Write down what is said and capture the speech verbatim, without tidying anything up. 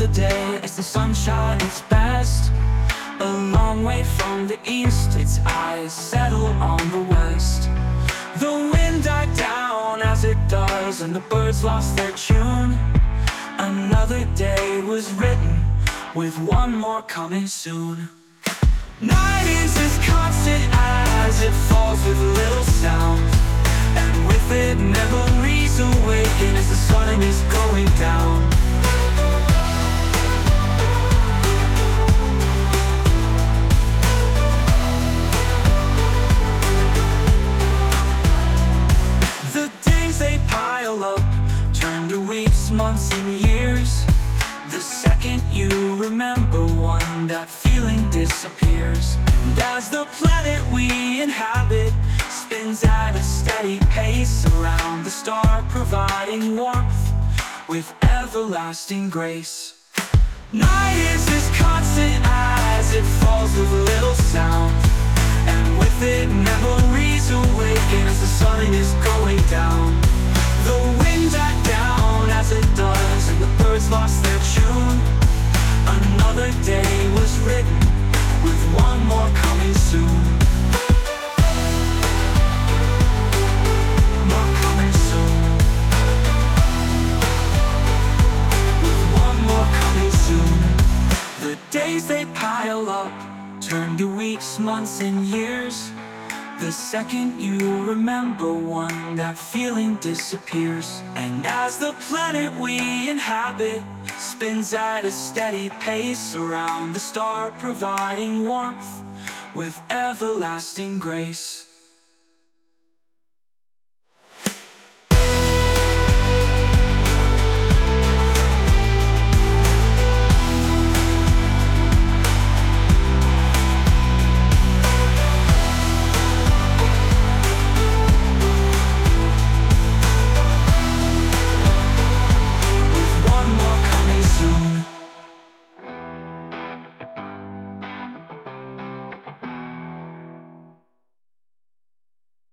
another day as the sun shines its best. A long way from the east, its eyes settle on the west. The wind died down as it does, and the birds lost their tune. Another day was written, with one more coming soon. Night is as constant as it falls with little sound, and with it memories awaken as the sun is going down. The days they pile up, turn to weeks, months and years. The second you remember one, that feeling disappears. And as the planet we inhabit spins at a steady pace around the star, providing warmth with everlasting grace. Night is as constant as it falls with little sound, and with it memories awaken as the sun is going down. The wind died down as it does, and the birds lost their tune. Another day was written, with one more coming soon. More coming soon. With one more coming soon. The days they pile up, turn to weeks, months and years. The second you remember one, that feeling disappears. And as the planet we inhabit spins at a steady pace around the star, providing warmth with everlasting grace.